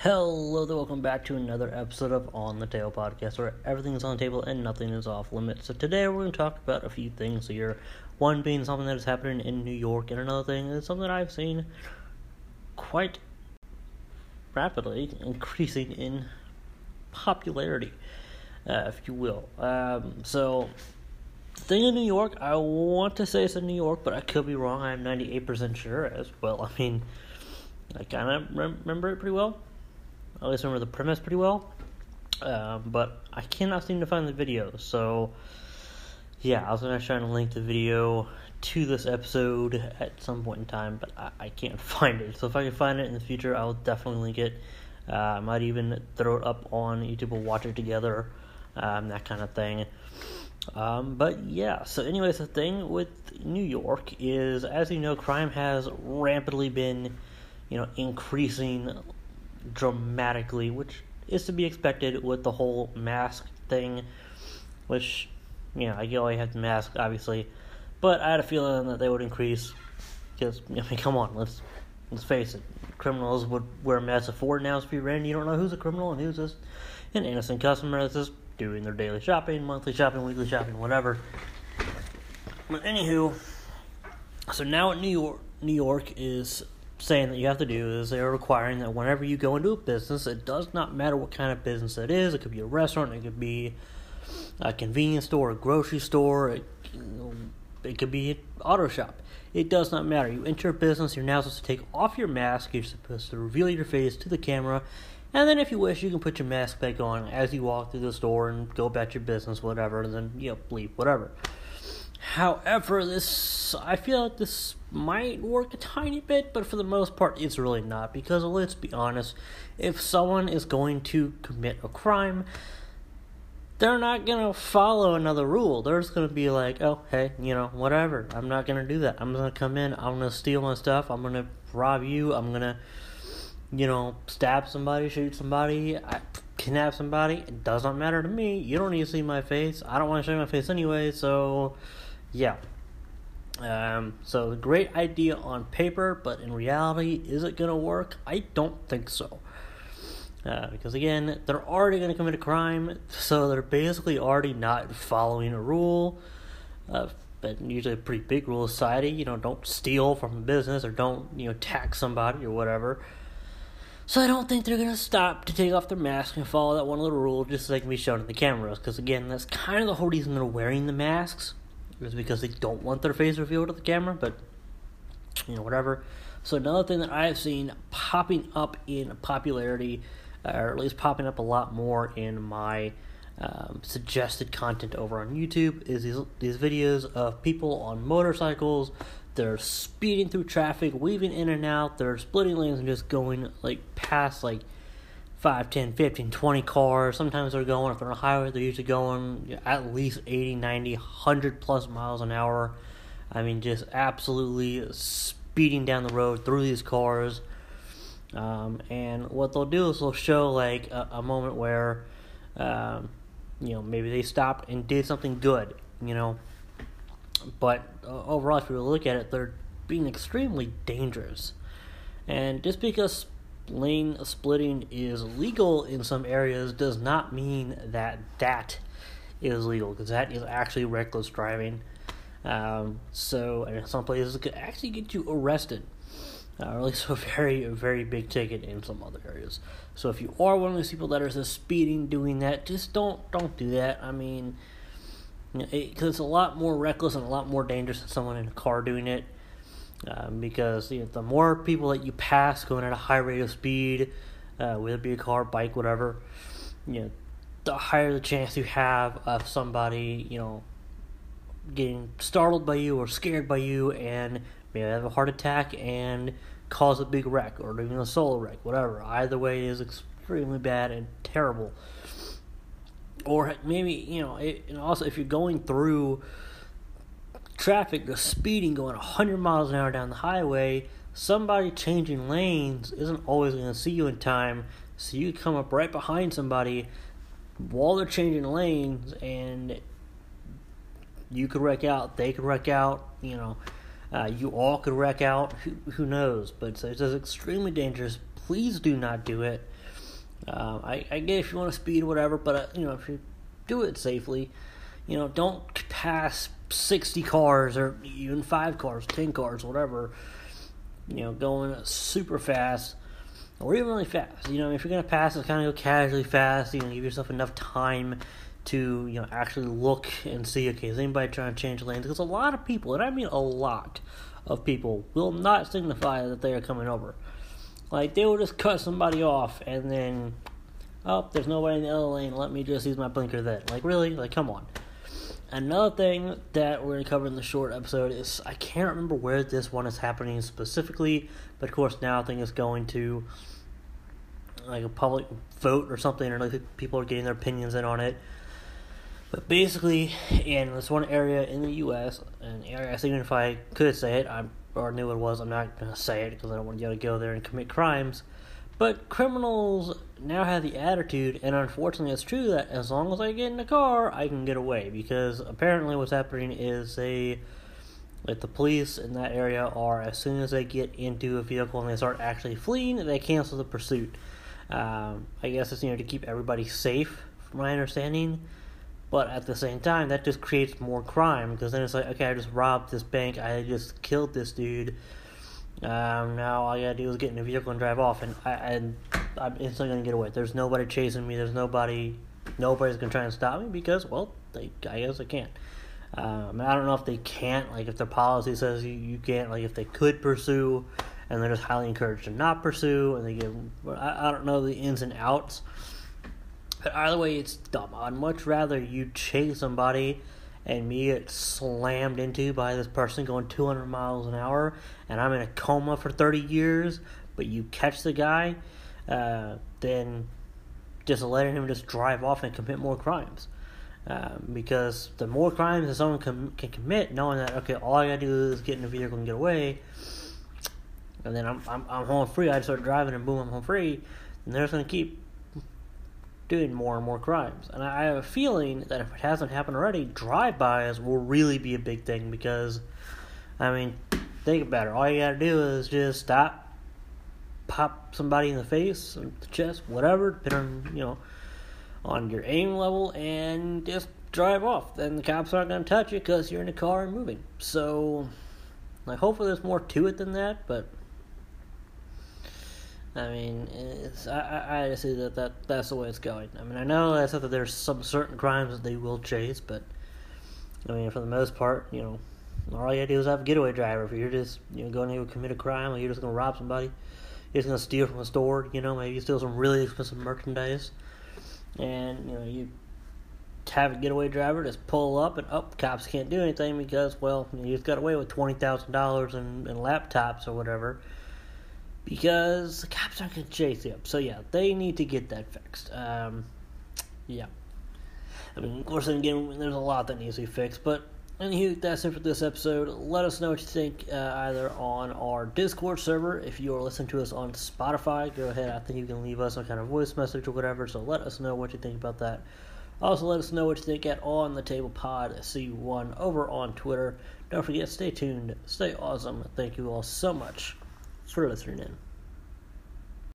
Hello there, welcome back to another episode of On the Table Podcast, where everything is on the table and nothing is off limits. So today we're going to talk about a few things here. One being something that is happening in New York, and another thing is something that I've seen quite rapidly increasing in popularity, if you will. So the thing in New York, I want to say it's in New York, but I could be wrong. I'm 98% sure as well. I kind of remember it pretty well. I at least remember the premise pretty well, but I cannot seem to find the video, so yeah, I was going to try and link the video to this episode at some point in time, but I can't find it. So if I can find it in the future, I'll definitely link it. I might even throw it up on YouTube. We'll watch it together, that kind of thing. But yeah, so anyways, the thing with New York is, as you know, crime has rapidly been, increasing dramatically, which is to be expected with the whole mask thing, which, I get why you have the mask, obviously, but I had a feeling that they would increase, because, come on, let's face it, criminals would wear masks at Ford now, free rent. You don't know who's a criminal and who's just an innocent customer that's just doing their daily shopping, monthly shopping, weekly shopping, whatever. But anywho, so now what New York is saying that you have to do is they're requiring that whenever you go into a business, it does not matter what kind of business it is. It could be a restaurant, it could be a convenience store, a grocery store, it could be an auto shop. It does not matter. You enter a business, you're now supposed to take off your mask, you're supposed to reveal your face to the camera, and then if you wish, you can put your mask back on as you walk through the store and go about your business, whatever, and then, leave, whatever. However, I feel like this might work a tiny bit, but for the most part, it's really not. Because let's be honest, if someone is going to commit a crime, they're not going to follow another rule. They're just going to be like, oh, hey, whatever. I'm not going to do that. I'm going to come in, I'm going to steal my stuff, I'm going to rob you, I'm going to, stab somebody, shoot somebody, kidnap somebody. It does not matter to me. You don't need to see my face. I don't want to show my face anyway, so yeah. So great idea on paper, but in reality, is it going to work? I don't think so. Because again, they're already going to commit a crime, so they're basically already not following a rule. But usually a pretty big rule of society, don't steal from a business or don't, tax somebody or whatever. So I don't think they're going to stop to take off their mask and follow that one little rule just so they can be shown in the cameras. Because again, that's kind of the whole reason they're wearing the masks, is because they don't want their face revealed to the camera, but, whatever. So another thing that I have seen popping up in popularity, or at least popping up a lot more in my suggested content over on YouTube, is these videos of people on motorcycles. They're speeding through traffic, weaving in and out, they're splitting lanes and just going, past, 5, 10, 15, 20 cars. Sometimes they're going, if they're on a highway, they're usually going at least 80, 90, 100 plus miles an hour. Just absolutely speeding down the road through these cars. And what they'll do is they'll show, a moment where, maybe they stopped and did something good, But overall, if you look at it, they're being extremely dangerous. And just because lane splitting is legal in some areas does not mean that is legal, because that is actually reckless driving. So in some places it could actually get you arrested, or at least a very, very big ticket in some other areas. So if you are one of those people that are just speeding, doing that, just don't do that. Because it's a lot more reckless and a lot more dangerous than someone in a car doing it. Because the more people that you pass going at a high rate of speed, whether it be a car, bike, whatever, the higher the chance you have of somebody, getting startled by you or scared by you and maybe have a heart attack and cause a big wreck or even a solo wreck, whatever. Either way, it is extremely bad and terrible. Or maybe, and also if you're going through traffic, you're speeding, going 100 miles an hour down the highway, somebody changing lanes isn't always going to see you in time, so you come up right behind somebody while they're changing lanes, and you could wreck out, they could wreck out, you all could wreck out, who knows, but it's just extremely dangerous. Please do not do it. I guess you want to speed, whatever, but if you do it safely, don't pass 60 cars or even 5 cars, 10 cars, whatever. Going super fast or even really fast. If you're gonna pass it, kind of go casually fast. Give yourself enough time to actually look and see. Okay, is anybody trying to change lanes? Because a lot of people, and I mean a lot of people, will not signify that they are coming over. Like, they will just cut somebody off and then, oh, there's nobody in the other lane, let me just use my blinker then. Like, really? Like, come on. Another thing that we're going to cover in the short episode is, I can't remember where this one is happening specifically, but of course now I think it's going to, like, a public vote or something, or like people are getting their opinions in on it. But basically, in this one area in the U.S., an area, I think if I could say it, or knew what it was, I'm not going to say it because I don't want you to go there and commit crimes. But criminals now have the attitude, and unfortunately it's true, that as long as I get in the car, I can get away. Because apparently what's happening is the police in that area are, as soon as they get into a vehicle and they start actually fleeing, they cancel the pursuit. I guess it's to keep everybody safe, from my understanding. But at the same time, that just creates more crime, because then it's like, okay, I just robbed this bank, I just killed this dude. Now all I gotta do is get in a vehicle and drive off, and I'm instantly gonna get away. There's nobody chasing me. Nobody's gonna try and stop me because, well, I guess they can't. I don't know if they can't, like if their policy says you can't, like if they could pursue, and they're just highly encouraged to not pursue, and they give. I don't know the ins and outs. But either way, it's dumb. I'd much rather you chase somebody and me get slammed into by this person going 200 miles an hour, and I'm in a coma for 30 years, but you catch the guy, than just letting him just drive off and commit more crimes. Because the more crimes that someone can commit, knowing that, okay, all I gotta do is get in a vehicle and get away, and then I'm home free, I just start driving and boom, I'm home free, and they're just gonna keep doing more and more crimes. And I have a feeling that if it hasn't happened already, drive-bys will really be a big thing, because, think about it. All you gotta do is just stop, pop somebody in the face, or the chest, whatever, depending on your aim level, and just drive off. Then the cops aren't gonna touch you because you're in the car and moving. So, hopefully there's more to it than that, but I just see that's the way it's going. I know I said that there's some certain crimes that they will chase, but for the most part, all you gotta do is have a getaway driver. If you're just going to commit a crime, or you're just gonna rob somebody, you're just gonna steal from a store, maybe you steal some really expensive merchandise, and you have a getaway driver just pull up, and cops can't do anything because, well, you just got away with $20,000 in laptops or whatever. Because the cops aren't going to chase you up. So, yeah, they need to get that fixed. Yeah. Of course, again, there's a lot that needs to be fixed. But, anywho, that's it for this episode. Let us know what you think either on our Discord server. If you are listening to us on Spotify, go ahead. I think you can leave us some kind of voice message or whatever. So, let us know what you think about that. Also, let us know what you think at On The Table Pod C1 over on Twitter. Don't forget, stay tuned, stay awesome. Thank you all so much for listening in.